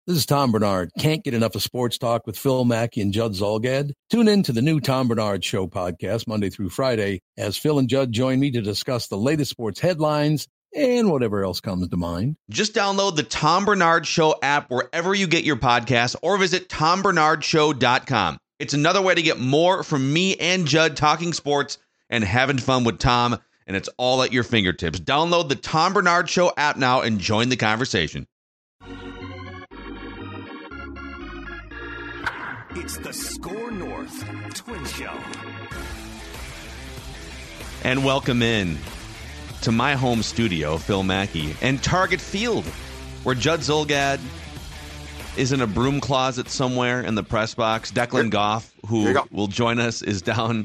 This is Tom Bernard. Can't get enough of sports talk with Phil Mackey and Judd Zolgad? Tune in to the new Tom Bernard Show podcast Monday through Friday as Phil and Judd join me to discuss the latest sports headlines and whatever else comes to mind. Just download the Tom Bernard Show app wherever you get your podcasts or visit tombernardshow.com. It's another way to get more from me and Judd talking sports and having fun with Tom, and it's all at your fingertips. Download the Tom Bernard Show app now and join the conversation. It's the Score North Twin Show. And welcome in to my home studio, Phil Mackey, and Target Field, where Judd Zolgad is in a broom closet somewhere in the press box. Declan Goff, who will join us, is down.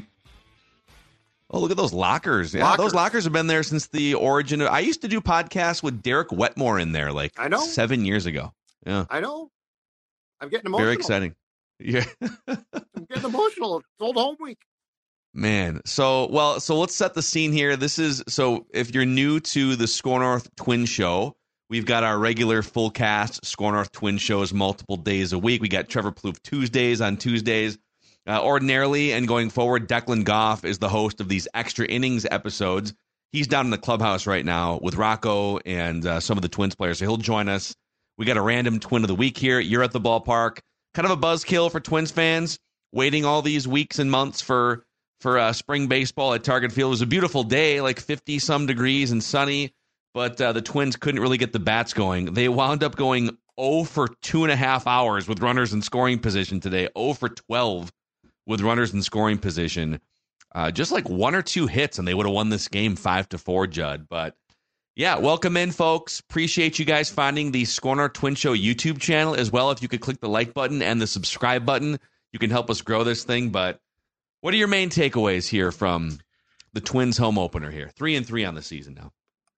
Oh, look at those lockers. Yeah, those lockers have been there since the origin. I used to do podcasts with Derek Wetmore in there 7 years ago. Yeah, I know. I'm getting emotional. Very exciting. Yeah. I'm getting emotional. It's old home week. Man, so let's set the scene here. If you're new to the Score North Twin Show, we've got our regular full cast Score North Twin shows multiple days a week. We got Trevor Plouffe Tuesdays on Tuesdays. Ordinarily and going forward, Declan Goff is the host of these extra innings episodes. He's down in the clubhouse right now with Rocco and some of the Twins players, so he'll join us. We got a random Twin of the Week here. You're at the ballpark. Kind of a buzzkill for Twins fans, waiting all these weeks and months for spring baseball at Target Field. It was a beautiful day, like 50-some degrees and sunny, but the Twins couldn't really get the bats going. They wound up going 0 for 2.5 hours with runners in scoring position today, 0 for 12 with runners in scoring position. Just like 1 or 2 hits, and they would have won this game 5-4, Judd. But, yeah, welcome in, folks. Appreciate you guys finding the Score North Twin Show YouTube channel as well. If you could click the like button and the subscribe button, you can help us grow this thing. But what are your main takeaways here from the Twins home opener here? 3-3 on the season now.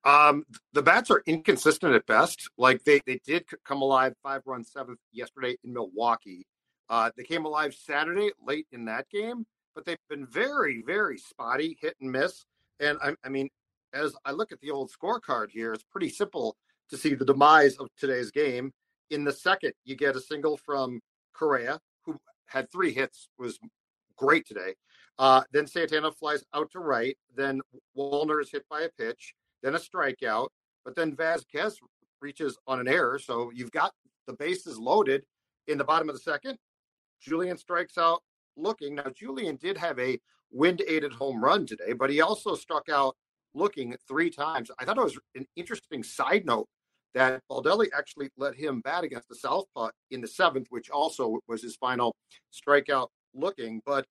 The bats are inconsistent at best. Like they did come alive 5-run 7th yesterday in Milwaukee. They came alive Saturday late in that game, but they've been very, very spotty, hit and miss. And I mean, as I look at the old scorecard here, it's pretty simple to see the demise of today's game. In the second, you get a single from Correa, who had 3 hits, was great today. Then Santana flies out to right. Then Wallner is hit by a pitch. Then a strikeout. But then Vasquez reaches on an error. So you've got the bases loaded in the bottom of the second. Julian strikes out looking. Now, Julian did have a wind-aided home run today, but he also struck out looking 3 times. I thought it was an interesting side note that Baldelli actually let him bat against the southpaw in the 7th, which also was his final strikeout looking. But,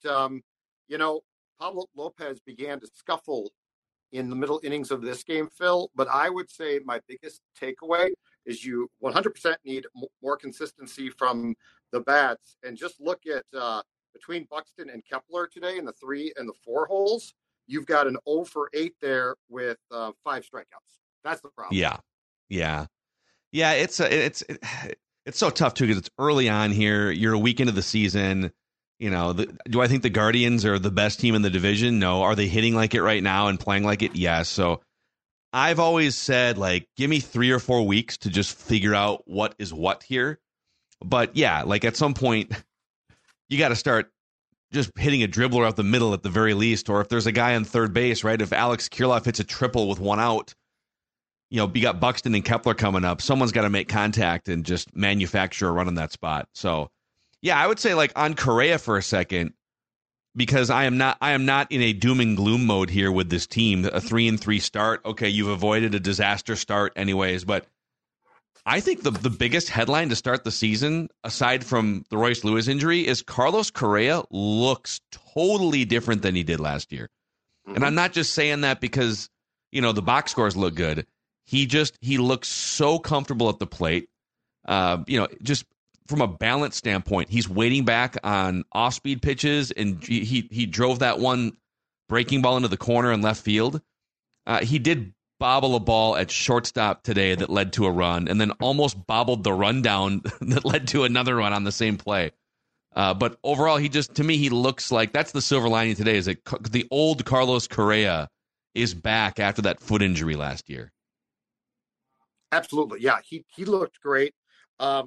Pablo Lopez began to scuffle in the middle innings of this game, Phil. But I would say my biggest takeaway is you 100% need more consistency from the bats. And just look at between Buxton and Kepler today in the 3 and the 4 holes, you've got an 0 for 8 there with 5 strikeouts. That's the problem. Yeah. It's so tough too because it's early on here. You're a week into the season. Do I think the Guardians are the best team in the division? No. Are they hitting like it right now and playing like it? Yes. So I've always said, give me 3 or 4 weeks to just figure out what is what here. But yeah, at some point, you got to start just hitting a dribbler up the middle at the very least. Or if there's a guy on third base, right? If Alex Kirilloff hits a triple with 1 out, you got Buxton and Kepler coming up. Someone's got to make contact and just manufacture a run in that spot. So yeah, I would say on Correa for a second, because I am not in a doom and gloom mode here with this team. A 3-3 start. Okay, you've avoided a disaster start anyways, but I think the biggest headline to start the season, aside from the Royce Lewis injury, is Carlos Correa looks totally different than he did last year. Mm-hmm. And I'm not just saying that because, the box scores look good. He looks so comfortable at the plate. Just from a balance standpoint, he's waiting back on off-speed pitches, and he drove that one breaking ball into the corner in left field. He did bobble a ball at shortstop today that led to a run, and then almost bobbled the run down that led to another run on the same play. But overall, to me, he looks like that's the silver lining today, is that the old Carlos Correa is back after that foot injury last year. Absolutely. Yeah, he looked great.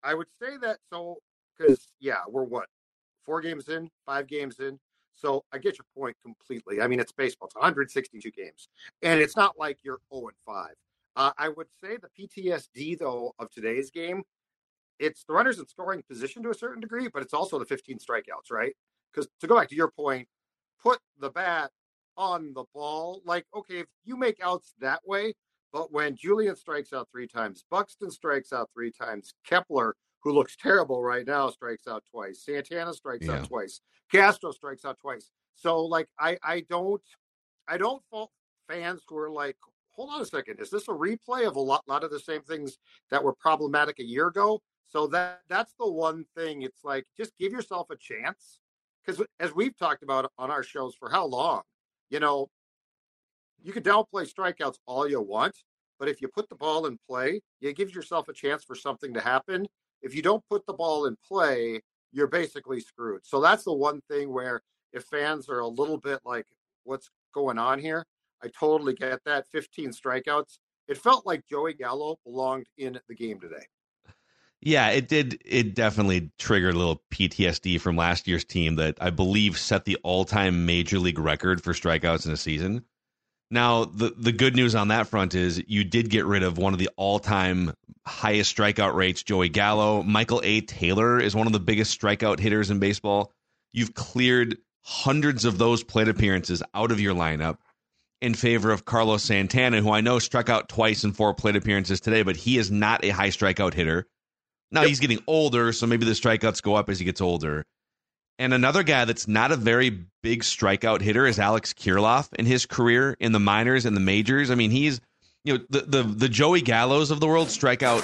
I would say that because we're what, 4 games in, 5 games in. So I get your point completely. I mean, it's baseball. It's 162 games, and it's not like you're 0-5. I would say the PTSD though of today's game, it's the runners in scoring position to a certain degree, but it's also the 15 strikeouts, right? Because to go back to your point, put the bat on the ball. Like, okay, if you make outs that way, but when Julian strikes out 3 times, Buxton strikes out 3 times, Kepler, who looks terrible right now, strikes out twice, Santana strikes out twice, Castro strikes out twice. So, like, I don't fault fans who are like, hold on a second, is this a replay of a lot of the same things that were problematic a year ago? So that's the one thing. It's like, just give yourself a chance. Because as we've talked about on our shows for how long, you know, you can downplay strikeouts all you want, but if you put the ball in play, you give yourself a chance for something to happen. If you don't put the ball in play, you're basically screwed. So that's the one thing where if fans are a little bit like, what's going on here? I totally get that. 15 strikeouts. It felt like Joey Gallo belonged in the game today. Yeah, it did. It definitely triggered a little PTSD from last year's team that I believe set the all-time major league record for strikeouts in a season. Now, the good news on that front is you did get rid of one of the all-time highest strikeout rates, Joey Gallo. Michael A. Taylor is one of the biggest strikeout hitters in baseball. You've cleared hundreds of those plate appearances out of your lineup in favor of Carlos Santana, who I know struck out twice in 4 plate appearances today, but he is not a high strikeout hitter. Now, he's getting older, so maybe the strikeouts go up as he gets older. And another guy that's not a very big strikeout hitter is Alex Kirilloff in his career in the minors and the majors. I mean, he's, the Joey Gallos of the world strike out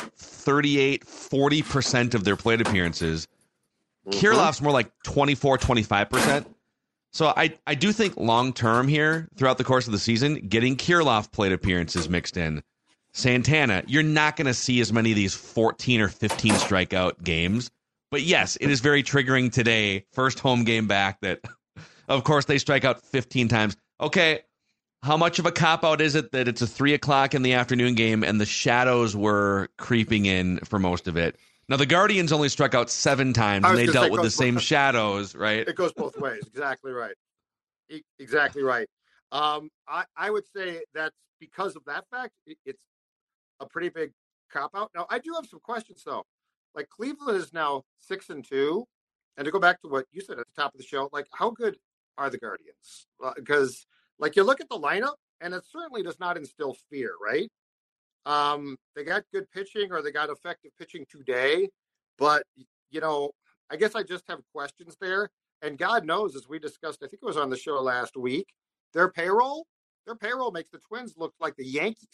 40% of their plate appearances. Kirilloff's more like 25%. So I do think long-term here, throughout the course of the season, getting Kirilloff plate appearances mixed in. Santana, you're not going to see as many of these 14 or 15 strikeout games. But yes, it is very triggering today, first home game back, that, of course, they strike out 15 times. Okay, how much of a cop-out is it that it's a 3 o'clock in the afternoon game and the shadows were creeping in for most of it? Now, the Guardians only struck out 7 times, and they dealt with the same shadows, right? It goes both ways. Exactly right. Exactly right. I would say that's because of that fact, it's a pretty big cop-out. Now, I do have some questions, though. Like, Cleveland is now 6-2. And to go back to what you said at the top of the show, like, how good are the Guardians? Because, like, you look at the lineup, and it certainly does not instill fear, right? They got good pitching, or they got effective pitching today. But, I guess I just have questions there. And God knows, as we discussed, I think it was on the show last week, their payroll makes the Twins look like the Yankees.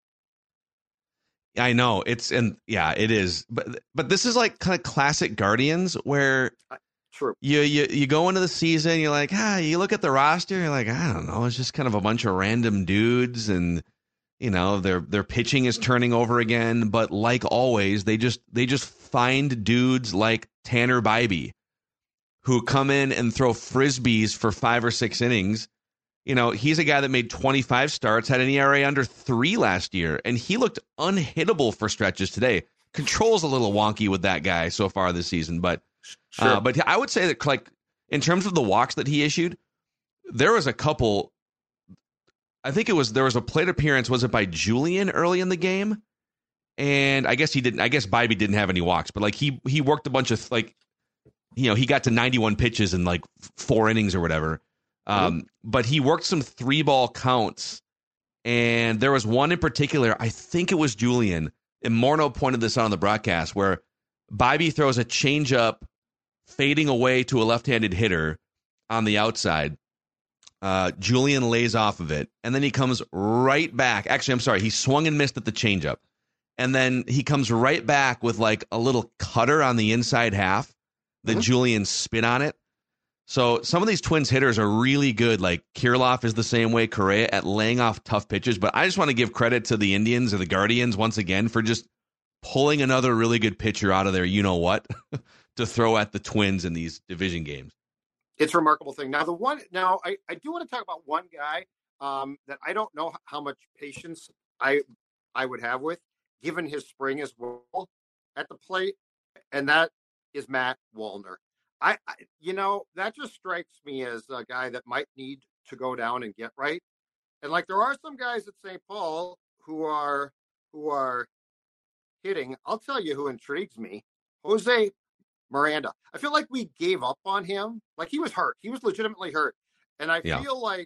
I know it is, but this is like kind of classic Guardians where true. You go into the season, you're like, you look at the roster, you're like, I don't know, it's just kind of a bunch of random dudes, and their pitching is turning over again. But like always, they just find dudes like Tanner Bybee who come in and throw frisbees for 5 or 6 innings. He's a guy that made 25 starts, had an ERA under 3 last year, and he looked unhittable for stretches today. Control's a little wonky with that guy so far this season, but sure. But I would say that, like, in terms of the walks that he issued, there was a couple. I think there was a plate appearance. Was it by Julian early in the game? And I guess he didn't. I guess Bybee didn't have any walks, but like he worked a bunch of he got to 91 pitches in like 4 innings or whatever. But he worked some 3-ball counts, and there was one in particular, I think it was Julian, and Morneau pointed this out on the broadcast, where Bybee throws a changeup fading away to a left-handed hitter on the outside. Julian lays off of it, and then he comes right back. Actually, I'm sorry, he swung and missed at the changeup, and then he comes right back with like a little cutter on the inside half that Julian spit on it. So some of these Twins hitters are really good. Like Kirilloff is the same way, Correa, at laying off tough pitches. But I just want to give credit to the Indians or the Guardians once again for just pulling another really good pitcher out of there, to throw at the Twins in these division games. It's a remarkable thing. Now, I do want to talk about one guy that I don't know how much patience I would have with, given his spring as well at the plate. and that is Matt Wallner. That just strikes me as a guy that might need to go down and get right. And like there are some guys at St. Paul who are hitting. I'll tell you who intrigues me. Jose Miranda. I feel like we gave up on him. Like he was hurt. He was legitimately hurt. And I feel like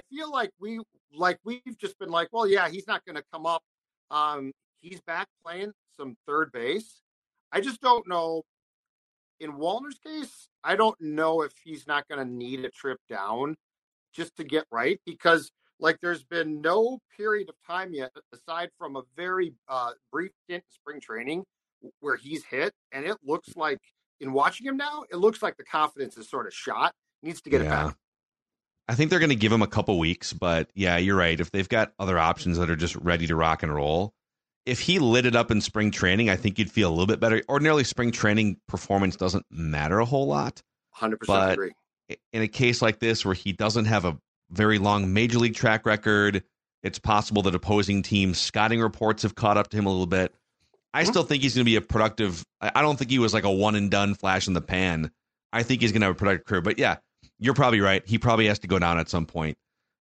we've just been like, well, yeah, he's not going to come up. He's back playing some third base. I just don't know. In Wallner's case, I don't know if he's not going to need a trip down just to get right, because like there's been no period of time yet, aside from a very brief stint in spring training, where he's hit, and it looks like in watching him now, it looks like the confidence is sort of shot. He needs to get it back. I think they're going to give him a couple weeks, but yeah, you're right. If they've got other options that are just ready to rock and roll, if he lit it up in spring training, I think you'd feel a little bit better. Ordinarily, spring training performance doesn't matter a whole lot. 100% agree. In a case like this where he doesn't have a very long major league track record, it's possible that opposing teams' scouting reports have caught up to him a little bit. I still think he's going to be a productive. I don't think he was like a one and done flash in the pan. I think he's going to have a productive career. But yeah, you're probably right. He probably has to go down at some point.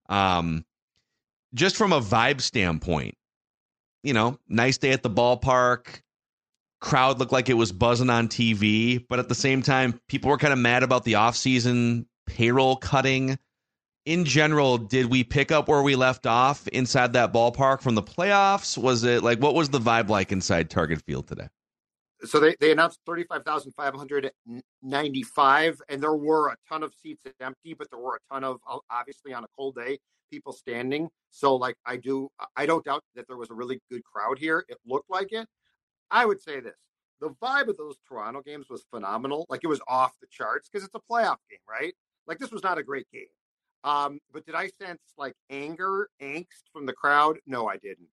Just from a vibe standpoint, nice day at the ballpark. Crowd looked like it was buzzing on TV, but at the same time, people were kind of mad about the offseason payroll cutting. In general, did we pick up where we left off inside that ballpark from the playoffs? Was it like, what was the vibe like inside Target Field today? So they announced 35,595, and there were a ton of seats empty, but there were a ton of, obviously on a cold day, people standing. So like I don't doubt that there was a really good crowd here. It looked like it. I would say this. The vibe of those Toronto games was phenomenal. Like it was off the charts because it's a playoff game, right? Like this was not a great game. But did I sense like angst from the crowd? No, I didn't.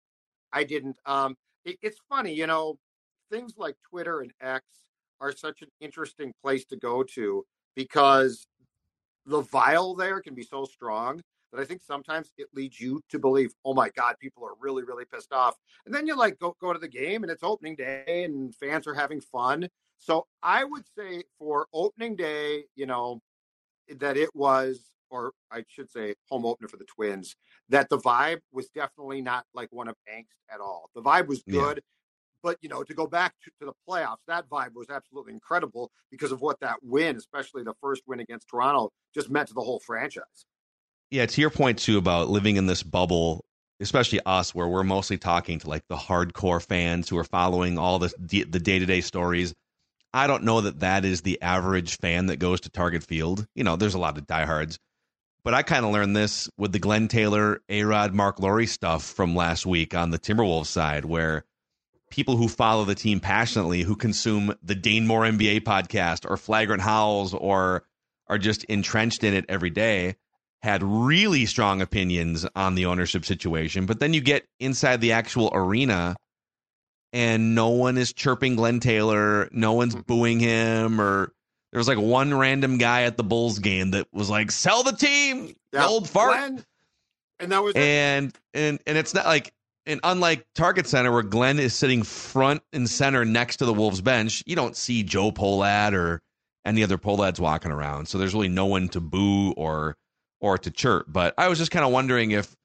It's funny, things like Twitter and X are such an interesting place to go to because the vial there can be so strong that I think sometimes it leads you to believe, oh my God, people are really, really pissed off. And then you like go to the game and it's opening day and fans are having fun. So I would say for opening day, that it was, or I should say home opener for the Twins, that the vibe was definitely not like one of angst at all. The vibe was good. Yeah. But, to go back to the playoffs, that vibe was absolutely incredible because of what that win, especially the first win against Toronto, just meant to the whole franchise. Yeah, to your point, too, about living in this bubble, especially us, where we're mostly talking to like the hardcore fans who are following all the day-to-day stories. I don't know that is the average fan that goes to Target Field. There's a lot of diehards. But I kind of learned this with the Glenn Taylor, A-Rod, Mark Lowry stuff from last week on the Timberwolves side, where people who follow the team passionately, who consume the Dane Moore NBA podcast or Flagrant Howls or are just entrenched in it every day, had really strong opinions on the ownership situation. But then you get inside the actual arena and no one is chirping Glenn Taylor. No one's booing him. Or there was like one random guy at the Bulls game that was like, sell the team, the old fart. Glenn. And that was and it's not like, and unlike Target Center, where Glenn is sitting front and center next to the Wolves bench, you don't see Joe Polad or any other Polads walking around. So there's really no one to boo or to chirp. But I was just kind of wondering if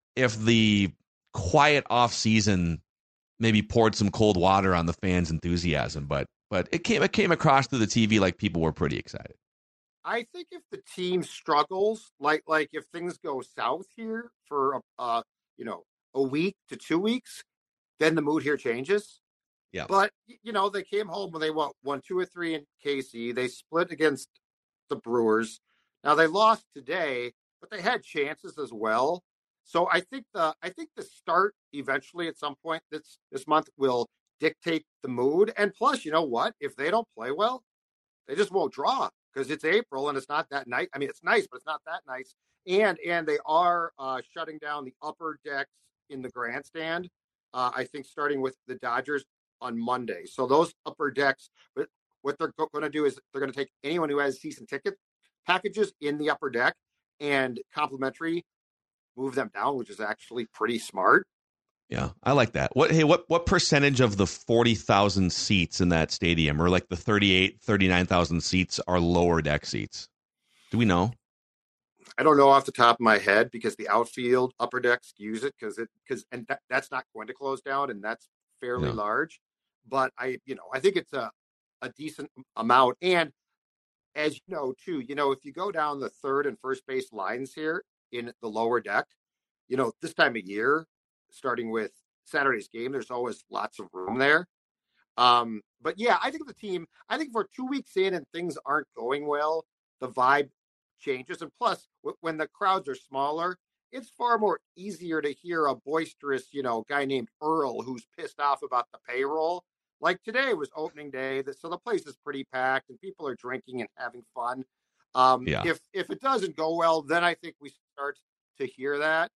the quiet off season maybe poured some cold water on the fans' enthusiasm. But it came across through the TV like people were pretty excited. I think if the team struggles, like if things go south here for a week to 2 weeks, then the mood here changes. Yeah. But they came home when they won 2 or 3 in KC. They split against the Brewers. Now they lost today, but they had chances as well. So I think the start eventually at some point this month will dictate the mood. And plus, you know what? If they don't play well, they just won't draw because it's April and it's not that nice. I mean, it's nice, but it's not that nice. And they are shutting down the upper decks in the grandstand. I think starting with the Dodgers on Monday. So those upper decks, but what they're going to do is they're going to take anyone who has season ticket packages in the upper deck and complimentary move them down, which is actually pretty smart. Yeah, I like that. What percentage of the 40,000 seats in that stadium, or like the 39,000 seats, are lower deck seats? Do we know? I don't know off the top of my head, because the outfield upper deck skews it, that's not going to close down, and that's fairly large. But I think it's a decent amount. And as you know, too, if you go down the third and first base lines here in the lower deck, this time of year, starting with Saturday's game, there's always lots of room there. But yeah, I think if we're 2 weeks in and things aren't going well, the vibe changes. And plus, when the crowds are smaller, it's far more easier to hear a boisterous, guy named Earl who's pissed off about the payroll. Like today was opening day, so the place is pretty packed and people are drinking and having fun. If it doesn't go well, then I think we start to hear that.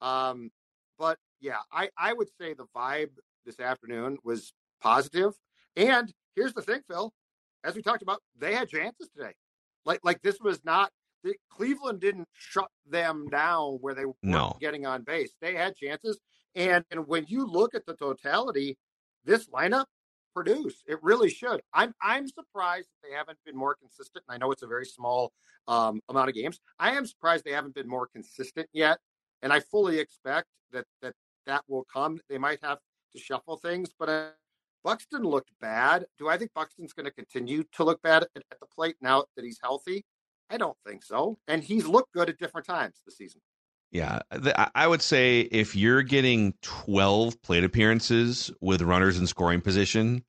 But yeah, I would say the vibe this afternoon was positive. And here's the thing, Phil, as we talked about, they had chances today. Like this was not, Cleveland didn't shut them down where they weren't getting on base. They had chances. And when you look at the totality, this lineup produced. It really should. I'm surprised that they haven't been more consistent. And I know it's a very small amount of games. I am surprised they haven't been more consistent yet. And I fully expect that will come. They might have to shuffle things, but Buxton looked bad. Do I think Buxton's going to continue to look bad at the plate now that he's healthy? I don't think so. And he's looked good at different times this season. Yeah, I would say if you're getting 12 plate appearances with runners in scoring position,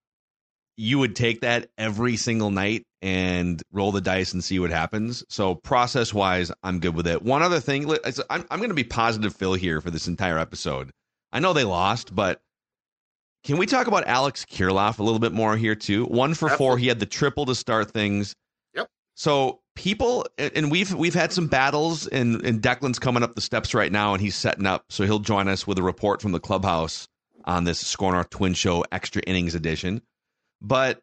you would take that every single night and roll the dice and see what happens. So process-wise, I'm good with it. One other thing, I'm going to be positive Phil here for this entire episode. I know they lost, but can we talk about Alex Kirilloff a little bit more here too? 1 for 4. He had the triple to start things. Yep. So people, and we've had some battles, and Declan's coming up the steps right now, and he's setting up, so he'll join us with a report from the clubhouse on this Score North Twin Show Extra Innings edition. But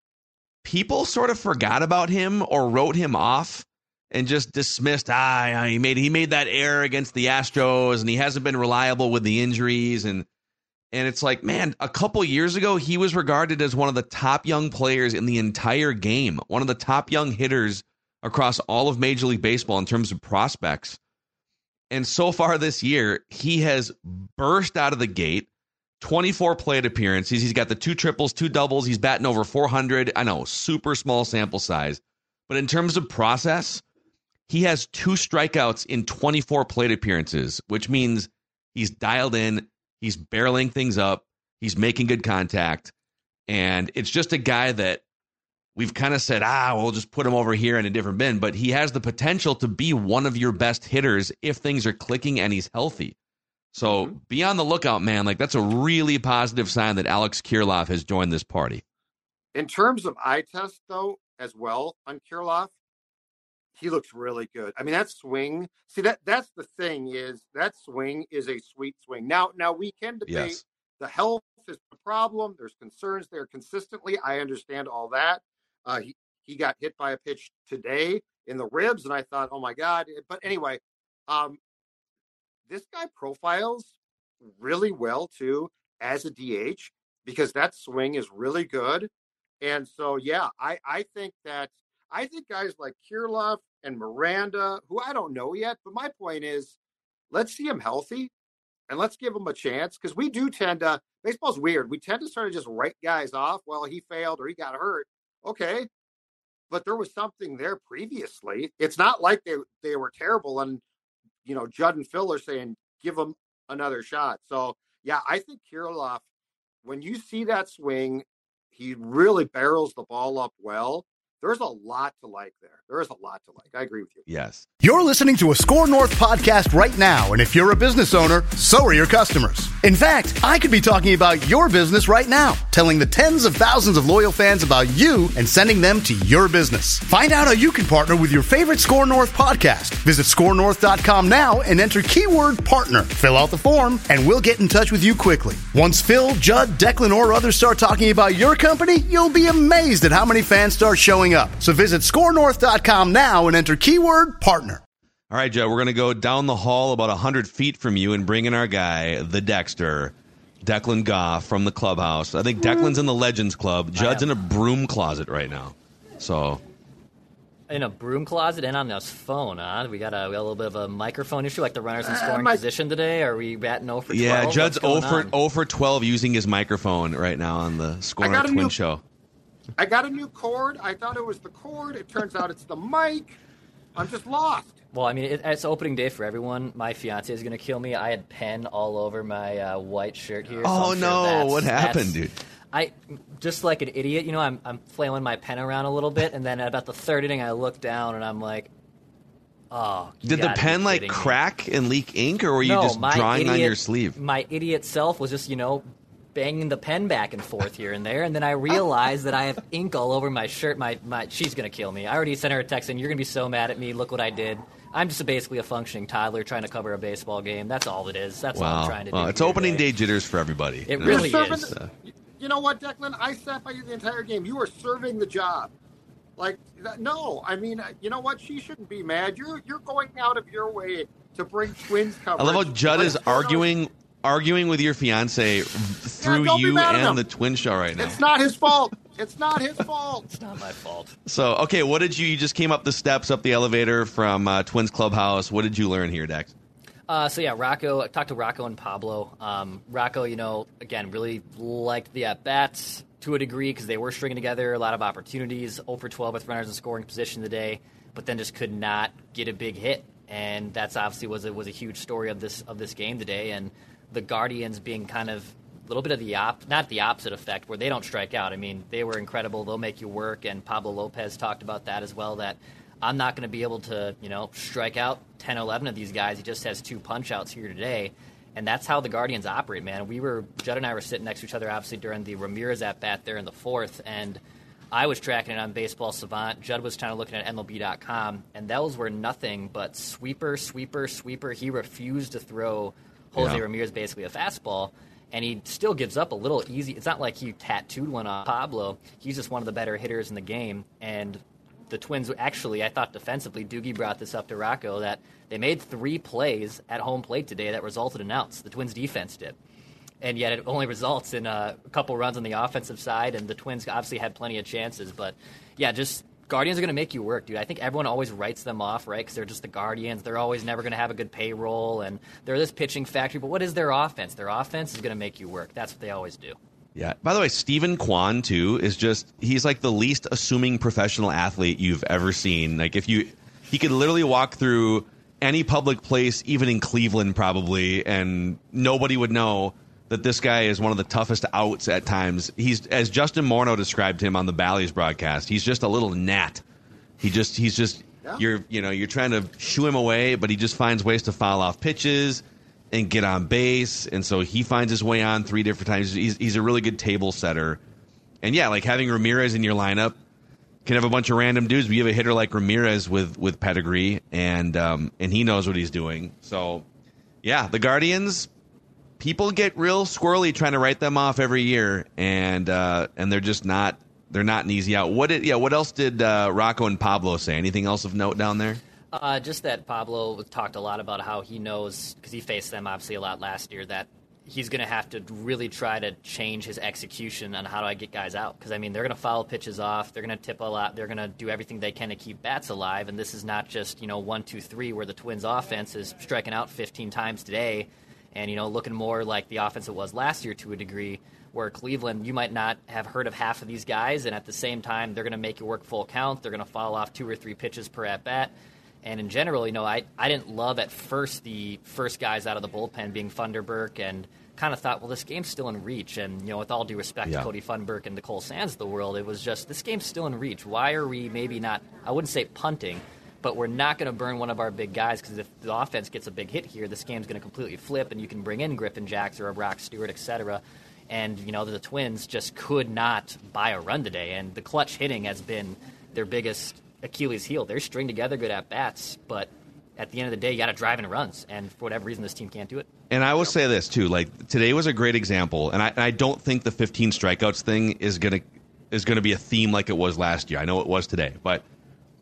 people sort of forgot about him or wrote him off and just dismissed, he made that error against the Astros, and he hasn't been reliable with the injuries, and it's like, man, a couple years ago, he was regarded as one of the top young players in the entire game, one of the top young hitters across all of Major League Baseball in terms of prospects. And so far this year, he has burst out of the gate, 24 plate appearances. He's got the 2 triples, 2 doubles. He's batting over 400. I know, super small sample size. But in terms of process, he has 2 strikeouts in 24 plate appearances, which means he's dialed in. He's barreling things up. He's making good contact. And it's just a guy that we've kind of said, we'll just put him over here in a different bin. But he has the potential to be one of your best hitters if things are clicking and he's healthy. So be on the lookout, man. Like, that's a really positive sign that Alex Kirilloff has joined this party. In terms of eye test, though, as well on Kirilloff, he looks really good. I mean, that swing. See, that's the thing, is that swing is a sweet swing. Now we can debate the health is the problem. There's concerns there consistently. I understand all that. He got hit by a pitch today in the ribs, and I thought, oh my God. But anyway, this guy profiles really well too as a DH, because that swing is really good. And so, yeah, I think guys like Kirilloff and Miranda, who I don't know yet, but my point is, let's see him healthy and let's give him a chance, because we do tend to, baseball's weird. We tend to sort of just write guys off. Well, he failed or he got hurt. Okay. But there was something there previously. It's not like they were terrible. And, Judd and Phil are saying, give him another shot. So, yeah, I think Kirilloff, when you see that swing, he really barrels the ball up well. There's a lot to like there. There is a lot to like. I agree with you. Yes. You're listening to a Score North podcast right now, and if you're a business owner, so are your customers. In fact, I could be talking about your business right now, telling the tens of thousands of loyal fans about you and sending them to your business. Find out how you can partner with your favorite Score North podcast. Visit scorenorth.com now and enter keyword partner. Fill out the form, and we'll get in touch with you quickly. Once Phil, Judd, Declan, or others start talking about your company, you'll be amazed at how many fans start showing up. So visit scorenorth.com now and enter keyword partner. All right, Joe, we're going to go down the hall about 100 feet from you and bring in our guy, the Dexter, Declan Goff from the clubhouse. I think Declan's in the Legends Club. Judd's in a broom closet right now. So, in a broom closet and on this phone, huh? We got a little bit of a microphone issue, like the runners in scoring position today. Are we batting 0 for 12? Yeah, Judd's 0 for 12 using his microphone right now on the Score North Twin Show. I got a new cord. I thought it was the cord. It turns out it's the mic. I'm just lost. Well, I mean, it's opening day for everyone. My fiance is going to kill me. I had pen all over my white shirt here. Oh, so no. What happened, dude? I just like an idiot, I'm flailing my pen around a little bit, and then at about the third inning, I look down and I'm like, "Oh!" Did the pen like crack and leak ink, or were you just drawing on your sleeve? My idiot self was just banging the pen back and forth here and there, and then I realized that I have ink all over my shirt. She's gonna kill me. I already sent her a text saying, "You're gonna be so mad at me. Look what I did." I'm just basically a functioning toddler trying to cover a baseball game. That's all it is. That's all I'm trying to do. It's opening day jitters for everybody. It really is. You know what, Declan? I sat by you the entire game. You were serving the job. No. I mean, you know what? She shouldn't be mad. You're going out of your way to bring Twins coverage. I love how Judd is arguing with your fiance through you and the Twin Show right now. It's not his fault. It's not his fault. It's not my fault. So, okay, what did you just came up the steps, up the elevator from Twins Clubhouse. What did you learn here, Dex? Rocco, I talked to Rocco and Pablo. Rocco, again, really liked the at-bats to a degree because they were stringing together a lot of opportunities, 0 for 12 with runners in scoring position today, but then just could not get a big hit. And that's obviously was a huge story of this game today. And the Guardians being kind of a little bit of not the opposite effect where they don't strike out. I mean, they were incredible. They'll make you work. And Pablo Lopez talked about that as well, that I'm not going to be able to, strike out 10 or 11 of these guys. He just has 2 punch-outs here today. And that's how the Guardians operate, man. Judd and I were sitting next to each other, obviously, during the Ramirez at-bat there in the 4th. And I was tracking it on Baseball Savant. Judd was kind of looking at MLB.com. And those were nothing but sweeper, sweeper, sweeper. He refused to throw Jose Ramirez basically a fastball. And he still gives up a little easy. It's not like he tattooed one on Pablo. He's just one of the better hitters in the game. And the Twins, actually, I thought defensively, Doogie brought this up to Rocco, that they made 3 plays at home plate today that resulted in outs. The Twins defense did. And yet it only results in a couple runs on the offensive side, and the Twins obviously had plenty of chances. But, yeah, just Guardians are going to make you work, dude. I think everyone always writes them off, right, because they're just the Guardians. They're always never going to have a good payroll, and they're this pitching factory. But what is their offense? Their offense is going to make you work. That's what they always do. Yeah. By the way, Stephen Kwan, too, he's like the least assuming professional athlete you've ever seen. Like, he could literally walk through any public place, even in Cleveland probably, and nobody would know that this guy is one of the toughest outs at times. He's, as Justin Morneau described him on the Bally's broadcast, he's just a little gnat. He's just you're trying to shoo him away, but he just finds ways to foul off pitches and get on base, and so he finds his way on 3 different times. He's a really good table setter. And yeah, like having Ramirez in your lineup can have a bunch of random dudes, but you have a hitter like Ramirez with pedigree, and he knows what he's doing. So yeah, the Guardians, people get real squirrely trying to write them off every year, and they're just not an easy out. What else did Rocco and Pablo say? Anything else of note down there? Just that Pablo talked a lot about how he knows, because he faced them obviously a lot last year, that he's going to have to really try to change his execution on how do I get guys out. Because, I mean, they're going to foul pitches off. They're going to tip a lot. They're going to do everything they can to keep bats alive. And this is not just, 1, 2, 3, where the Twins offense is striking out 15 times today and, looking more like the offense it was last year to a degree, where Cleveland, you might not have heard of half of these guys. And at the same time, they're going to make you work full count. They're going to foul off 2 or 3 pitches per at-bat. And in general, I didn't love at first the first guys out of the bullpen being Funderburk, and kind of thought, well, this game's still in reach. And, with all due respect to Cody Funderburk and Nicole Sands of the world, it was just, this game's still in reach. Why are we maybe not, I wouldn't say punting, but we're not going to burn one of our big guys, because if the offense gets a big hit here, this game's going to completely flip, and you can bring in Griffin Jax or a Brock Stewart, etc. And, the Twins just could not buy a run today. And the clutch hitting has been their biggest Achilles heel. They're string together good at bats, but at the end of the day, you got to drive in runs, and for whatever reason, this team can't do it. And I will say this too: like today was a great example, and I don't think the 15 strikeouts thing is gonna be a theme like it was last year. I know it was today, but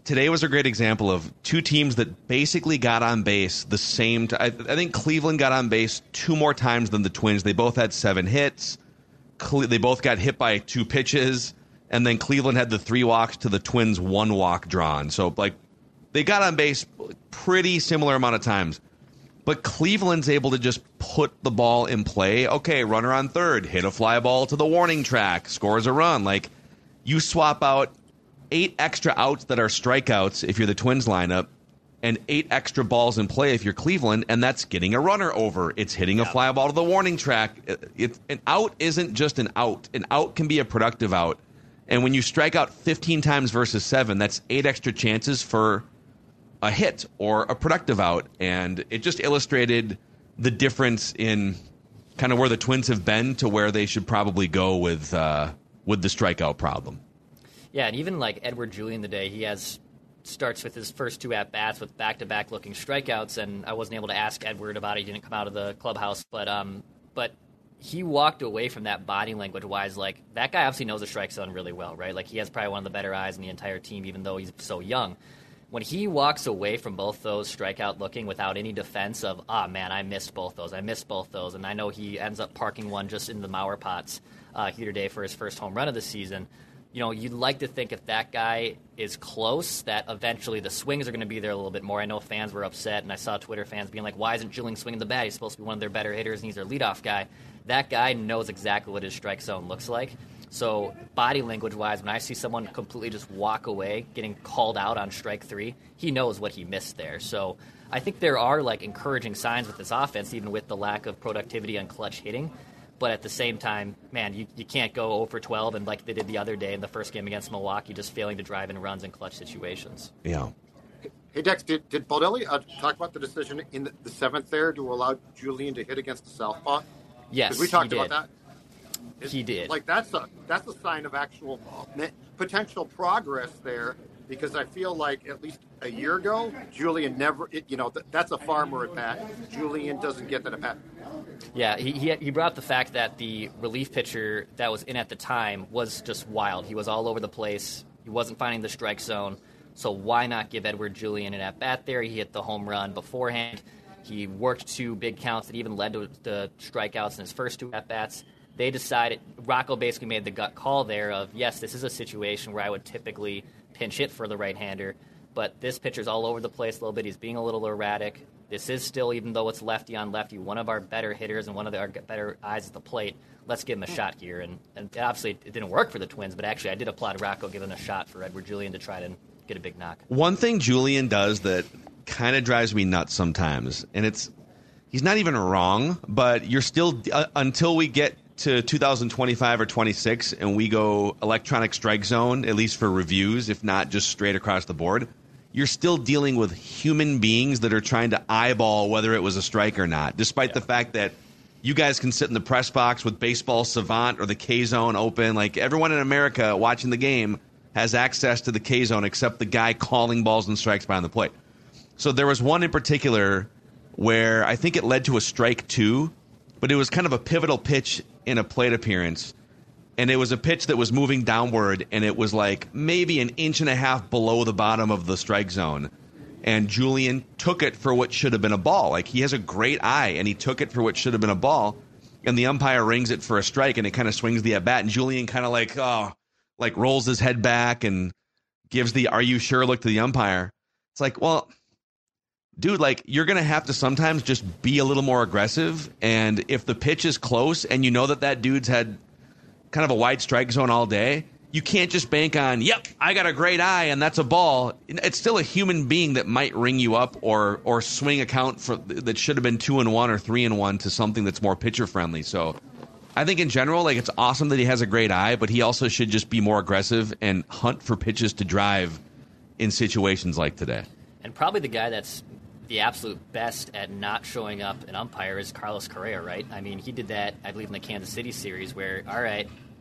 today was a great example of two teams that basically got on base the same time. I think Cleveland got on base 2 more times than the Twins. They both had 7 hits. They both got hit by 2 pitches, and then Cleveland had the 3 walks to the Twins' 1 walk drawn. So, like, they got on base pretty similar amount of times. But Cleveland's able to just put the ball in play. Okay, runner on third, hit a fly ball to the warning track, scores a run. Like, you swap out 8 extra outs that are strikeouts if you're the Twins lineup, and 8 extra balls in play if you're Cleveland, and that's getting a runner over. It's hitting a fly ball to the warning track. An out isn't just an out. An out can be a productive out. And when you strike out 15 times versus 7, that's 8 extra chances for a hit or a productive out. And it just illustrated the difference in kind of where the Twins have been to where they should probably go with the strikeout problem. Yeah, and even like Edward Julian today, he starts with his first 2 at-bats with back-to-back looking strikeouts, and I wasn't able to ask Edward about it. He didn't come out of the clubhouse, but he walked away from that body language-wise. Like, that guy obviously knows the strike zone really well, right? Like, he has probably one of the better eyes in the entire team, even though he's so young. When he walks away from both those strikeout looking without any defense of, man, I missed both those, and I know he ends up parking one just in the Mauer pots here today for his first home run of the season. You know, you'd like to think if that guy is close, that eventually the swings are going to be there a little bit more. I know fans were upset, and I saw Twitter fans being like, why isn't Julian swinging the bat? He's supposed to be one of their better hitters, and he's their leadoff guy. That guy knows exactly what his strike zone looks like. So body language-wise, when I see someone completely just walk away, getting called out on strike 3, he knows what he missed there. So I think there are, like, encouraging signs with this offense, even with the lack of productivity on clutch hitting. But at the same time, man, you can't go 0 for 12 and like they did the other day in the first game against Milwaukee, just failing to drive in runs in clutch situations. Yeah. Hey, Dex, did Baldelli talk about the decision in the 7th there to allow Julian to hit against the southpaw? Yes, because we talked about that. He did. Like, that's a sign of actual potential progress there, because I feel like at least a year ago, Julian never, that's a farmer at bat. Julian doesn't get that at bat. Yeah, he brought up the fact that the relief pitcher that was in at the time was just wild. He was all over the place. He wasn't finding the strike zone. So why not give Edward Julian an at-bat there? He hit the home run beforehand. He worked 2 big counts that even led to the strikeouts in his first 2 at-bats. They decided, Rocco basically made the gut call there of, yes, this is a situation where I would typically pinch hit for the right-hander, but this pitcher's all over the place a little bit. He's being a little erratic. This is still, even though it's lefty on lefty, one of our better hitters and one of our better eyes at the plate. Let's give him a shot here. And obviously it didn't work for the Twins, but actually I did applaud Rocco giving a shot for Edward Julian to try to get a big knock. One thing Julian does that kind of drives me nuts sometimes, and he's not even wrong, but you're still, until we get to 2025 or 26 and we go electronic strike zone, at least for reviews, if not just straight across the board, you're still dealing with human beings that are trying to eyeball whether it was a strike or not, despite the fact that you guys can sit in the press box with Baseball Savant or the K-Zone open. Like, everyone in America watching the game has access to the K-Zone except the guy calling balls and strikes behind the plate. So there was one in particular where I think it led to a strike 2, but it was kind of a pivotal pitch in a plate appearance. And it was a pitch that was moving downward, and it was like maybe 1.5 inches below the bottom of the strike zone. And Julian took it for what should have been a ball. Like, he has a great eye, and he took it for what should have been a ball. And the umpire rings it for a strike, and it kind of swings the at-bat. And Julian kind of rolls his head back and gives the "are you sure" look to the umpire. It's like, well, dude, like, you're going to have to sometimes just be a little more aggressive. And if the pitch is close and you know that dude's had kind of a wide strike zone all day, you can't just bank on, yep, I got a great eye and that's a ball. It's still a human being that might ring you up or swing a count that should have been 2-1 or 3-1 to something that's more pitcher friendly. So I think in general, like, it's awesome that he has a great eye, but he also should just be more aggressive and hunt for pitches to drive in situations like today. And probably the guy that's the absolute best at not showing up an umpire is Carlos Correa, right? I mean, he did that, I believe, in the Kansas City series where, all right,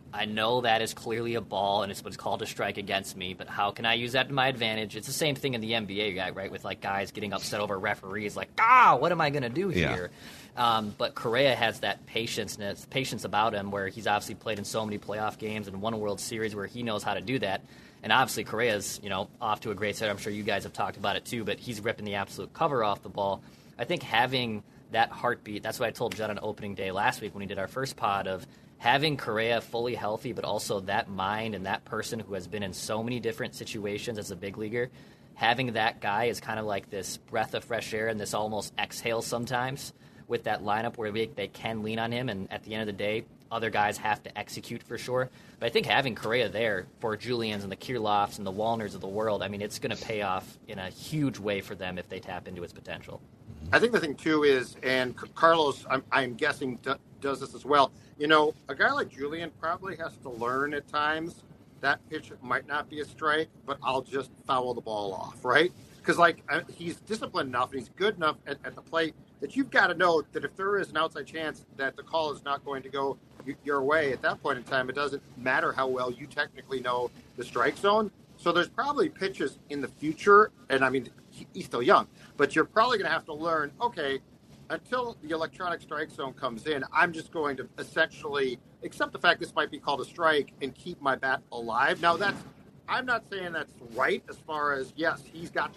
I know that is clearly a ball and it's what's called a strike against me, but how can I use that to my advantage? It's the same thing in the NBA, right? With like guys getting upset over referees, like, what am I going to do here? But Correa has that patience about him, where he's obviously played in so many playoff games and won a World Series, where he knows how to do that. And obviously Correa's, off to a great start. I'm sure you guys have talked about it too, but he's ripping the absolute cover off the ball. I think having that heartbeat, that's what I told Judd on opening day last week when we did our first pod, of having Correa fully healthy, but also that mind and that person who has been in so many different situations as a big leaguer, having that guy is kind of like this breath of fresh air and this almost exhale sometimes with that lineup where they can lean on him, and at the end of the day, other guys have to execute for sure. But I think having Correa there for Julians and the Kirilloffs and the Wallners of the world, I mean, it's going to pay off in a huge way for them if they tap into his potential. I think the thing, too, is, and Carlos, I'm guessing, does this as well, a guy like Julian probably has to learn at times that pitch might not be a strike, but I'll just foul the ball off, right? Because, he's disciplined enough and he's good enough at the plate that you've got to know that if there is an outside chance that the call is not going to go your way at that point in time, it doesn't matter how well you technically know the strike zone. So there's probably pitches in the future, and I mean, he's still young, but you're probably going to have to learn, okay, until the electronic strike zone comes in, I'm just going to essentially accept the fact this might be called a strike and keep my bat alive. Now, I'm not saying that's right as far as, yes, he's got,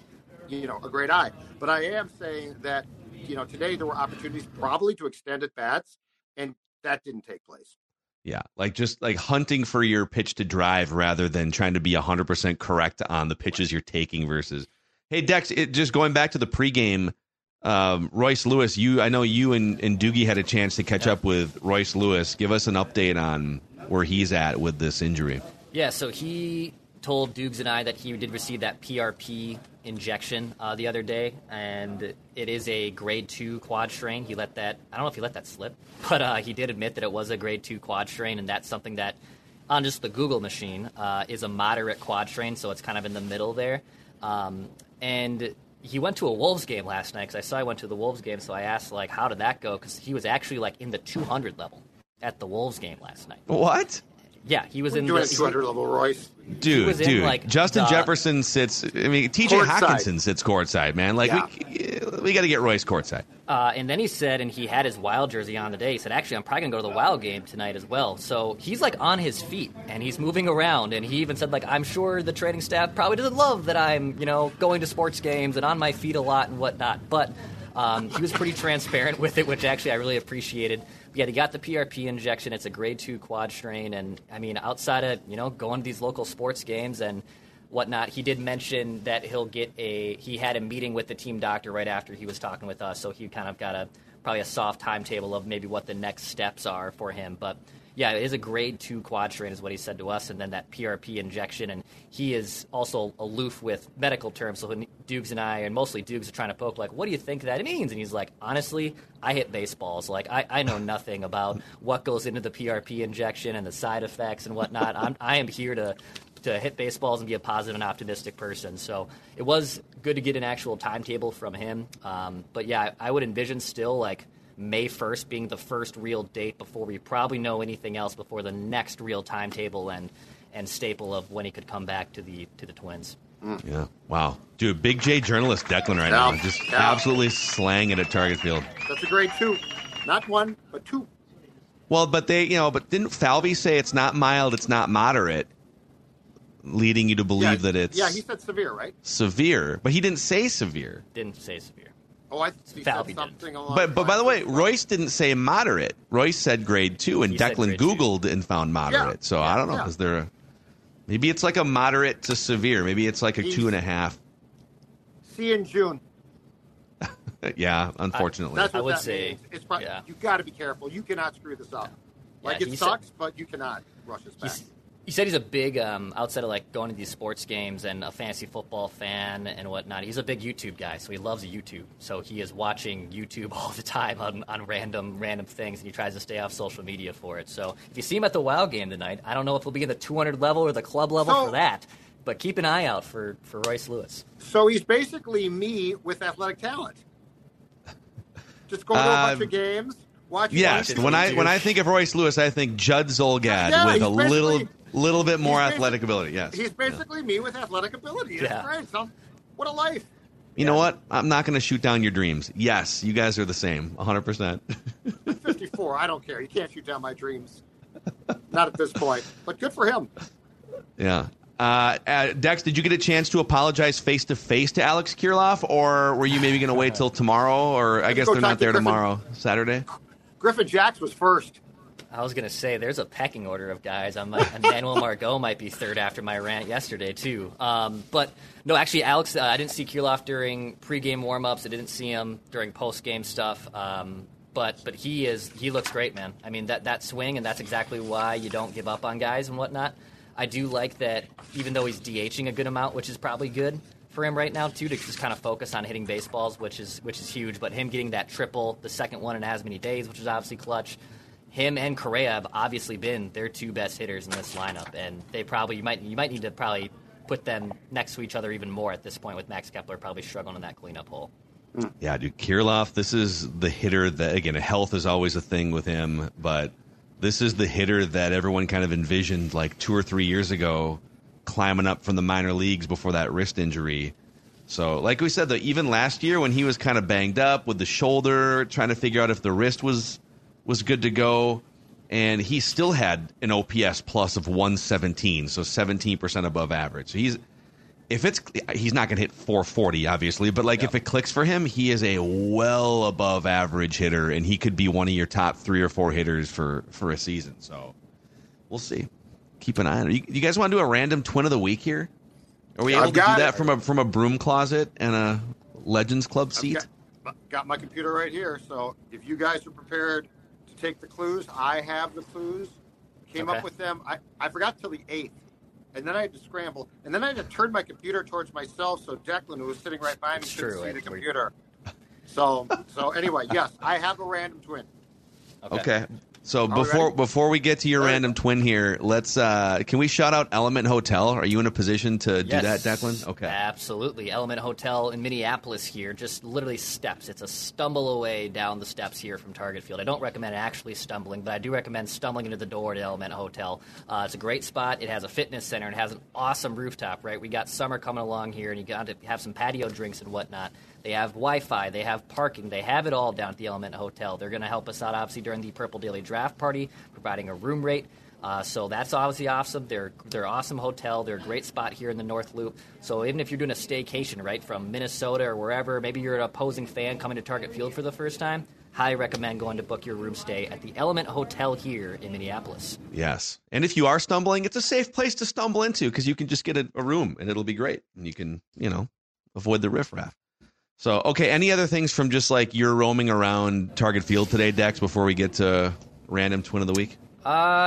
a great eye, but I am saying that, today there were opportunities probably to extend at bats, and that didn't take place. Yeah, just hunting for your pitch to drive rather than trying to be 100% correct on the pitches you're taking versus. Hey, Dex, just going back to the pregame, Royce Lewis, I know you and Doogie had a chance to catch up with Royce Lewis. Give us an update on where he's at with this injury. Yeah, so he told Dukes and I that he did receive that PRP injection the other day, and it is a grade 2 quad strain. I don't know if he let that slip, but he did admit that it was a grade 2 quad strain, and that's something that on just the Google machine is a moderate quad strain, so it's kind of in the middle there. And he went to a Wolves game last night, because I saw he went to the Wolves game, so I asked, how did that go? Because he was actually, in the 200 level at the Wolves game last night. What? Yeah, he was in the 200 level, Royce. Dude, Justin Jefferson sits. I mean, T.J. Hockenson sits courtside, man. We got to get Royce courtside. And then he said, and he had his Wild jersey on today. He said, actually, I'm probably gonna go to the Wild game tonight as well. So he's on his feet and he's moving around. And he even said, I'm sure the training staff probably doesn't love that I'm, going to sports games and on my feet a lot and whatnot. But he was pretty transparent with it, which actually I really appreciated. Yeah, he got the PRP injection. It's a grade 2 quad strain. And, I mean, outside of, going to these local sports games and whatnot, he did mention that he had a meeting with the team doctor right after he was talking with us. So he kind of got probably a soft timetable of maybe what the next steps are for him. But, yeah, it is a grade 2 quad strain is what he said to us, and then that PRP injection. And he is also aloof with medical terms. So when Dukes and I, and mostly Dukes, are trying to poke, what do you think that means? And he's like, honestly, I hit baseballs. I know nothing about what goes into the PRP injection and the side effects and whatnot. I am here to hit baseballs and be a positive and optimistic person. So it was good to get an actual timetable from him. But, yeah, I would envision still, May 1st being the first real date before we probably know anything else before the next real timetable and staple of when he could come back to the Twins. Yeah. Wow. Dude, Big J journalist Declan right now. Just absolutely slanging at Target Field. That's a grade 2. Not 1, but 2. Well, but didn't Falvey say it's not mild, it's not moderate, leading you to believe that it's... Yeah, he said severe, right? Severe. But he didn't say severe. Didn't say severe. Oh, I think said something along But by the way, Royce didn't say moderate. Royce said grade 2, and Declan Googled and found moderate. Yeah. So I don't know. Yeah. Is there maybe it's a moderate to severe. Maybe it's a 2.5. See you in June. Yeah, unfortunately. That's what I would that say. Means. It's probably, you got to be careful. You cannot screw this up. It sucks, but you cannot rush this back. He said he's a big, outside of going to these sports games and a fantasy football fan and whatnot, he's a big YouTube guy, so he loves YouTube. So he is watching YouTube all the time on random things, and he tries to stay off social media for it. So if you see him at the Wild game tonight, I don't know if he'll be in the 200 level or the club level for that, but keep an eye out for Royce Lewis. So he's basically me with athletic talent. Just go to a bunch of games, Yes, when I think of Royce Lewis, I think Judd Zolgad with a little bit more athletic ability. Yes, he's basically me with athletic ability. It's great. So, what a life! You know what? I'm not going to shoot down your dreams. Yes, you guys are the same, 100%. I'm 54. I don't care. You can't shoot down my dreams. Not at this point. But good for him. Yeah. Dex, did you get a chance to apologize face-to-face to Alex Kirilloff, or were you maybe going to wait till tomorrow? Or I guess they're not there tomorrow, Saturday? Griffin Jacks was first. I was going to say, there's a pecking order of guys. Emmanuel Margot might be third after my rant yesterday, too. But, no, actually, Alex, I didn't see Kirilloff during pregame warm-ups. I didn't see him during postgame stuff. But he looks great, man. I mean, that swing, and that's exactly why you don't give up on guys and whatnot. I do like that, even though he's DHing a good amount, which is probably good for him right now, too, to just kind of focus on hitting baseballs, which is huge. But him getting that triple, the second one in as many days, which is obviously clutch. Him and Correa have obviously been their two best hitters in this lineup, and they probably you might need to probably put them next to each other even more at this point, with Max Kepler probably struggling in that cleanup hole. Yeah, dude, Kirilloff, this is the hitter that, again, health is always a thing with him, but this is the hitter that everyone kind of envisioned like 2 or 3 years ago, climbing up from the minor leagues before that wrist injury. So, like we said, though, even last year when he was kind of banged up with the shoulder, trying to figure out if the wrist was good to go, and he still had an OPS plus of 117, so 17% above average. So he's not going to hit 440, obviously, but if it clicks for him, he is a well above average hitter, and he could be one of your top 3 or 4 hitters for a season. So we'll see. Keep an eye on it. You guys want to do a random twin of the week here? Are we able to do that from a broom closet and a Legends Club seat? Got my computer right here, so if you guys are prepared to take the clues, I have the clues. Came up with them. I forgot till the 8th. And then I had to scramble. And then I had to turn my computer towards myself so Declan, who was sitting right behind me, couldn't see the computer. So anyway, yes, I have a random twin. Okay. So before we get to your random twin here, let's can we shout out Element Hotel? Are you in a position to do that, Declan? Okay. Absolutely. Element Hotel in Minneapolis here, just literally steps. It's a stumble away down the steps here from Target Field. I don't recommend actually stumbling, but I do recommend stumbling into the door to Element Hotel. It's a great spot. It has a fitness center and it has an awesome rooftop, right? We got summer coming along here, and you got to have some patio drinks and whatnot. They have Wi-Fi. They have parking. They have it all down at the Element Hotel. They're going to help us out, obviously, during the Purple Daily Draft Party, providing a room rate. So that's obviously awesome. They're an awesome hotel. They're a great spot here in the North Loop. So even if you're doing a staycation, right, from Minnesota or wherever, maybe you're an opposing fan coming to Target Field for the first time, highly recommend going to book your room stay at the Element Hotel here in Minneapolis. Yes. And if you are stumbling, it's a safe place to stumble into because you can just get a room and it'll be great. And you can, avoid the riffraff. So, okay, any other things from just you're roaming around Target Field today, Dex, before we get to random twin of the week? I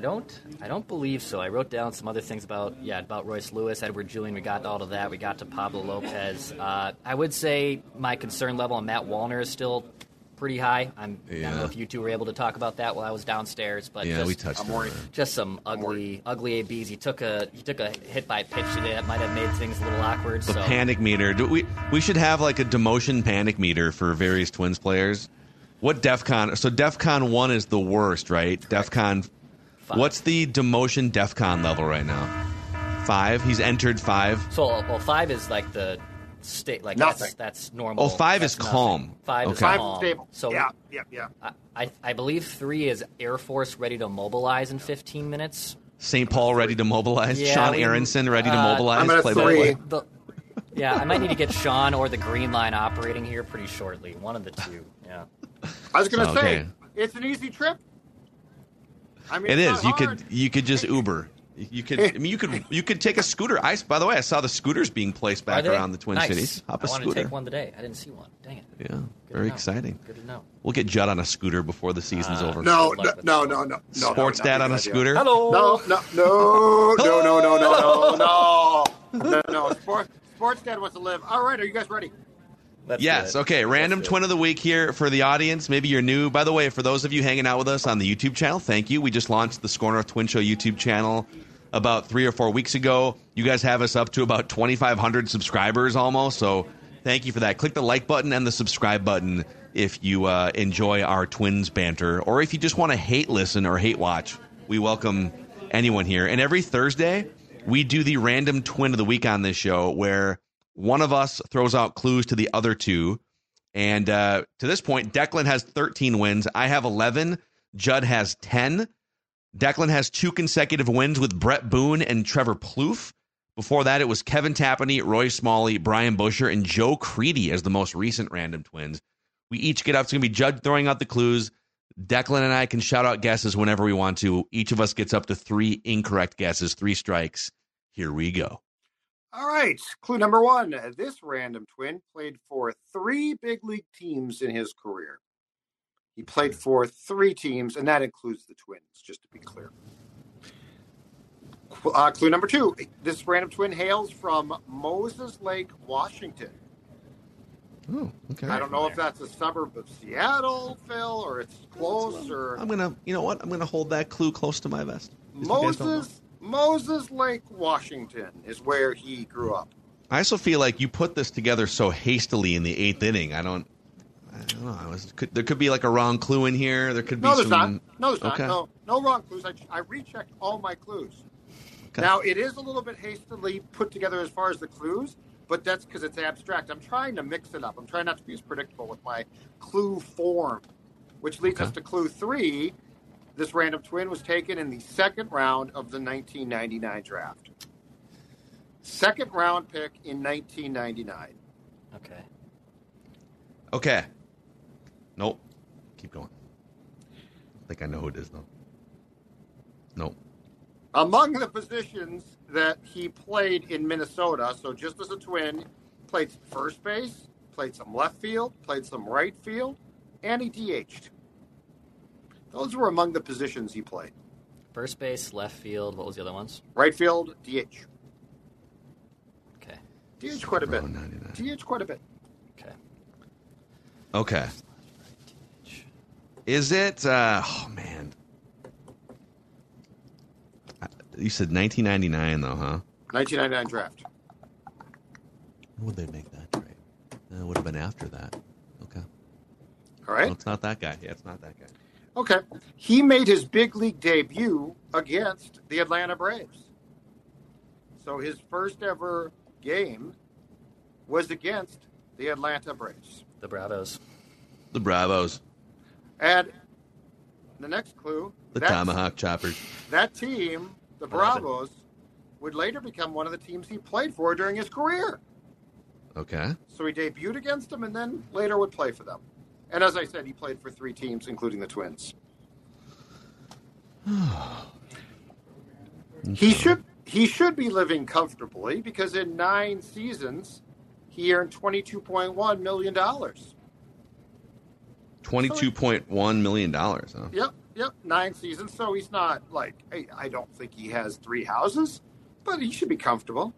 don't believe so. I wrote down some other things about Royce Lewis, Edward Julian. We got all of that. We got to Pablo Lopez. I would say my concern level on Matt Wallner is still pretty high. I don't know if you two were able to talk about that while I was downstairs, but we touched on it. Just some ugly ABs. He took a hit by pitch today that might have made things a little awkward. The panic meter. We should have a demotion panic meter for various Twins players. What DEFCON? So DEFCON 1 is the worst, right? DEFCON 5. What's the demotion DEFCON level right now? 5. He's entered 5. So 5 is the state, nothing. That's normal. Oh, 5 is calm. 5 is calm. 5 is stable. So yeah. I believe 3 is Air Force ready to mobilize in 15 minutes. St. Paul ready to mobilize. Yeah, Sean Aronson ready to mobilize. I'm at 3. I might need to get Sean or the Green Line operating here pretty shortly. One of the two. Yeah. I was going to say it's an easy trip. I mean, it is. Hard. You could just Uber. You could take a scooter. By the way, I saw the scooters being placed back around the Twin Cities. Hop a scooter. I wanted to take one today. I didn't see one. Dang it. Yeah, very exciting. Good to know. We'll get Judd on a scooter before the season's over. No. Sports dad on a scooter. Hello. No. Sports dad wants to live. All right, are you guys ready? Yes. Okay. Random twin of the week here for the audience. Maybe you're new. By the way, for those of you hanging out with us on the YouTube channel, thank you. We just launched the Score North Twin Show YouTube channel about 3 or 4 weeks ago. You guys have us up to about 2,500 subscribers almost. So thank you for that. Click the like button and the subscribe button if you enjoy our Twins banter, or if you just want to hate listen or hate watch. We welcome anyone here. And every Thursday, we do the random twin of the week on this show, where one of us throws out clues to the other two. And to this point, Declan has 13 wins. I have 11. Judd has 10. Declan has 2 consecutive wins with Brett Boone and Trevor Plouffe. Before that, it was Kevin Tapani, Roy Smalley, Brian Busher, and Joe Creedy as the most recent random twins. We each get up. It's going to be Judd throwing out the clues. Declan and I can shout out guesses whenever we want to. Each of us gets up to 3 incorrect guesses, 3 strikes. Here we go. All right. Clue number 1. This random twin played for 3 big league teams in his career. He played for 3 teams, and that includes the Twins, just to be clear. Clue number 2. This random twin hails from Moses Lake, Washington. Oh, okay. I don't know if that's a suburb of Seattle, Phil, or it's close. I'm gonna, you know what? I'm gonna hold that clue close to my vest. Moses Lake, Washington is where he grew up. I also feel like you put this together so hastily in the 8th inning. I don't know. There could be like a wrong clue in here. There could be there's not. No, there's okay. not. No wrong clues. I rechecked all my clues. Okay. Now, it is a little bit hastily put together as far as the clues, but that's because it's abstract. I'm trying to mix it up. I'm trying not to be as predictable with my clue form, which leads us to clue 3. This random twin was taken in the 2nd round of the 1999 draft. 2nd round pick in 1999. Okay. Nope. Keep going. I think I know who it is, though. Nope. Among the positions that he played in Minnesota, so just as a twin, played some first base, played some left field, played some right field, and he DH'd. Those were among the positions he played. First base, left field. What was the other ones? Right field, DH. Okay. DH quite a bit. DH quite a bit. Okay. Is it? Oh man. You said 1999 though, huh? 1999 draft. When would they make that trade? It would have been after that. Okay. All right. Well, it's not that guy. Yeah, it's not that guy. Okay. He made his big league debut against the Atlanta Braves. So his first ever game was against the Atlanta Braves. The Bravos. The Bravos. And the next clue. The Tomahawk Choppers. That team, the Bravos, would later become one of the teams he played for during his career. Okay. So he debuted against them and then later would play for them. And as I said, he played for 3 teams, including the Twins. He should be living comfortably because in 9 seasons, he earned $22.1 million. $22.1 million, huh? Yep, 9 seasons. So he's not like, I don't think he has 3 houses, but he should be comfortable.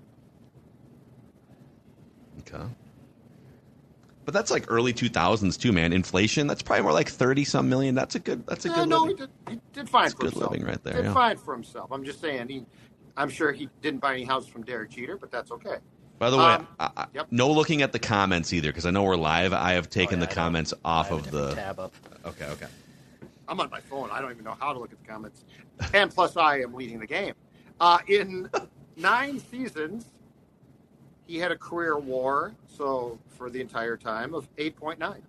Okay. But that's like early 2000s too, man. Inflation, that's probably more like 30-some million. That's a good living. He did fine for himself. Good living right there. He did fine for himself. I'm just saying, I'm sure he didn't buy any houses from Derek Jeter, but that's okay. By the way, no looking at the comments either, because I know we're live. I have taken the comments off of the tab up. Okay. I'm on my phone. I don't even know how to look at the comments. And plus, I am leading the game. In 9 seasons, he had a career WAR, so for the entire time, of 8.9.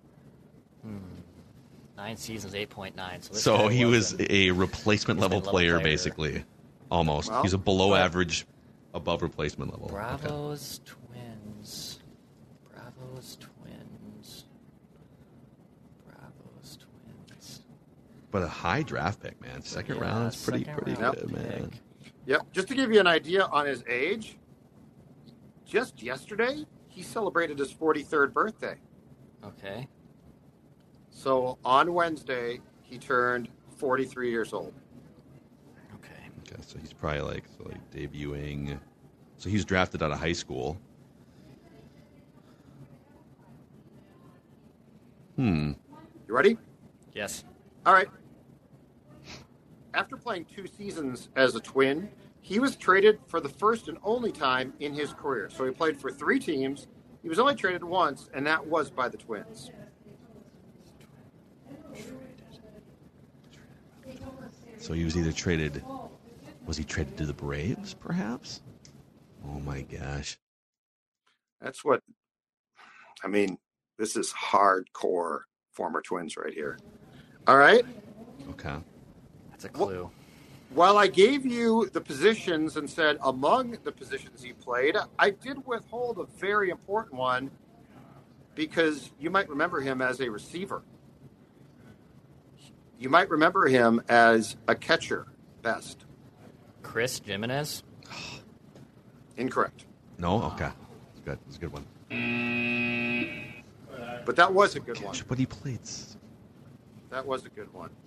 9 seasons, 8.9. So he was a replacement level player, basically. Almost. Well, he's a below average, above replacement level. Bravos, Twins. But a high draft pick, man. Second round is pretty good, man. Yep. Just to give you an idea on his age, just yesterday, he celebrated his 43rd birthday. Okay. So on Wednesday, he turned 43 years old. Okay, so he's probably like debuting. So he's drafted out of high school. You ready? Yes. All right. After playing 2 seasons as a Twin, he was traded for the first and only time in his career. So he played for 3 teams. He was only traded once, and that was by the Twins. So he was either traded. Was he traded to the Braves, perhaps? Oh my gosh. That's what. I mean, this is hardcore former Twins right here. All right. Okay. That's a clue. While I gave you the positions and said among the positions he played, I did withhold a very important one because you might remember him as a receiver. You might remember him as a catcher best. Chris Jimenez? Incorrect. No? Okay. That's good. That's a good one. But that was a good one. But he played. That was a good one.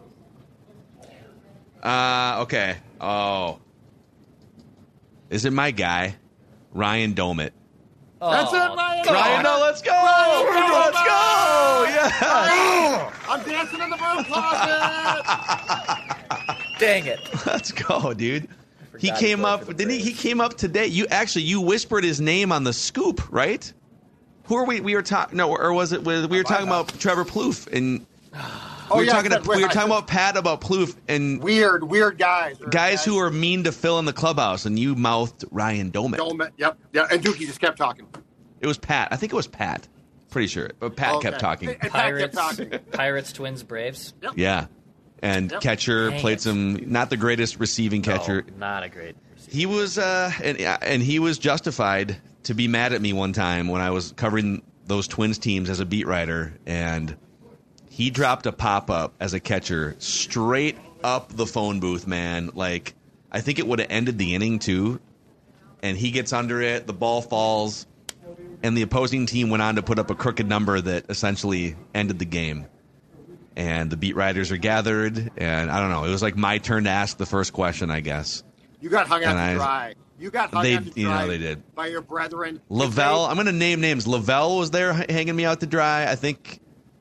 Okay. Oh. Is it my guy? Ryan Domit. Oh, That's it, Ryan. Ryan, no, let's go! Let's go! Yeah! I'm dancing in the broom closet. Dang it. Let's go, dude. He Forgot came played up, for the didn't he? He Braves. came up today. You whispered his name on the scoop, right? Who are we? We were talking. No, or was it? We were talking about Trevor Plouffe, and we were talking about Pat about Plouffe and weird guys. guys who are mean to Phil in the clubhouse, and you mouthed Ryan Domit. Yep. And Dookie just kept talking. It was Pat. I think it was Pat. Pretty sure, but Pat kept talking. And Pat kept talking. Pirates, Twins, Braves. Yep. Yeah, and Yep. catcher Dang played it. some not the greatest receiving catcher. No, not a great receiver. He was, and he was justified to be mad at me one time when I was covering those Twins teams as a beat writer, and he dropped a pop-up as a catcher straight up the phone booth, man. Like, I think it would have ended the inning, too. And he gets under it, the ball falls, and the opposing team went on to put up a crooked number that essentially ended the game. And the beat writers are gathered, and I don't know. It was like my turn to ask the first question, I guess. You got hung out And to dry. You got hung out to dry. You know they did. By your brethren. Lavelle, I'm going to name names. Lavelle was there hanging me out to dry. I think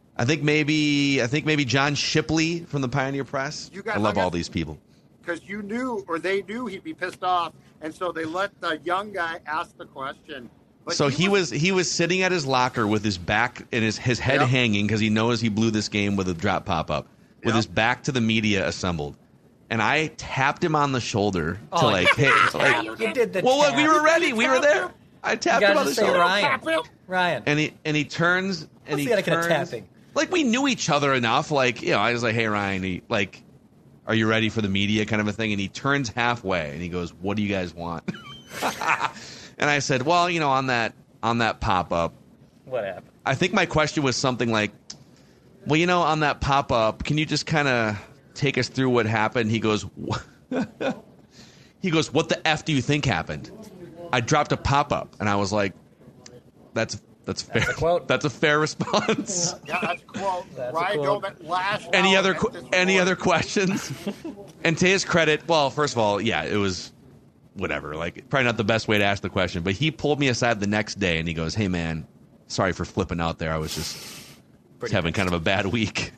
maybe John Shipley from the Pioneer Press. I love all these people. Because you knew, or they knew he'd be pissed off, and so they let the young guy ask the question. But So he was sitting at his locker with his back and his head hanging because he knows he blew this game with a drop pop-up, with his back to the media assembled. And I tapped him on the shoulder to hey, You did the well, look, tap. we were ready. We were there. I tapped him on the shoulder. Ryan. And he turns and What's he the etiquette of turns. tapping? Like, we knew each other enough. Like, I was like, hey, Ryan, are you ready for the media kind of a thing? And he turns halfway and he goes, what do you guys want? And I said, well, on that pop-up. What happened? I think my question was something like, well, on that pop-up, can you just kind of take us through what happened? He goes, what the F do you think happened? I dropped a pop-up. And I was like, that's fair. That's a quote. That's a fair response. Yeah, that's a quote. That's a Ryan quote. Domit lashed Any out other at this any board. other questions? And to his credit, well, first of all, it was whatever. Like, probably not the best way to ask the question, but he pulled me aside the next day and he goes, "Hey, man, sorry for flipping out there. I was just having kind of a bad week."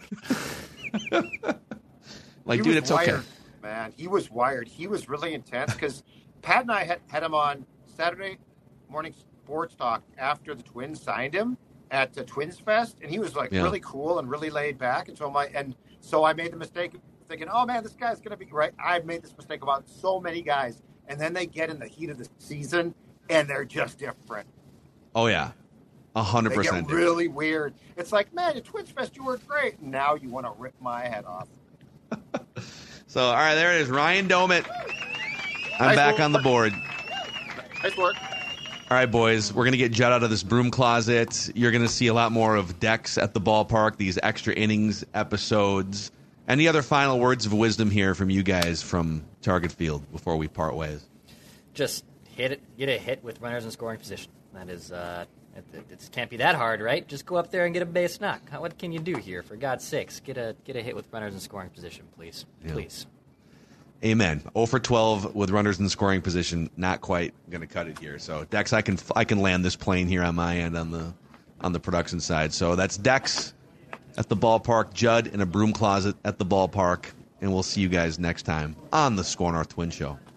Like, He dude, was it's okay. wired, man. He was wired. He was really intense because Pat and I had him on Saturday morning sports talk after the Twins signed him at the Twins Fest, and he was really cool and really laid back. And so I made the mistake of thinking, oh man, this guy's gonna be right. I've made this mistake about so many guys, and then they get in the heat of the season and they're just different. Oh yeah, 100%. They get really weird. It's like, man, at Twins Fest you were great, and now you want to rip my head off. So, all right, there it is. Ryan Domit. I'm Nice back work. on the board. Nice work. All right, boys, we're going to get Judd out of this broom closet. You're going to see a lot more of Dex at the ballpark, these extra innings episodes. Any other final words of wisdom here from you guys from Target Field before we part ways? Just get a hit with runners in scoring position. That is, it can't be that hard, right? Just go up there and get a base knock. What can you do here? For God's sakes, get a hit with runners in scoring position, please. Yeah. Please. Amen. 0 for 12 with runners in scoring position. Not quite going to cut it here. So, Dex, I can land this plane here on my end on the production side. So that's Dex at the ballpark, Judd in a broom closet at the ballpark, and we'll see you guys next time on the Score North Twin Show.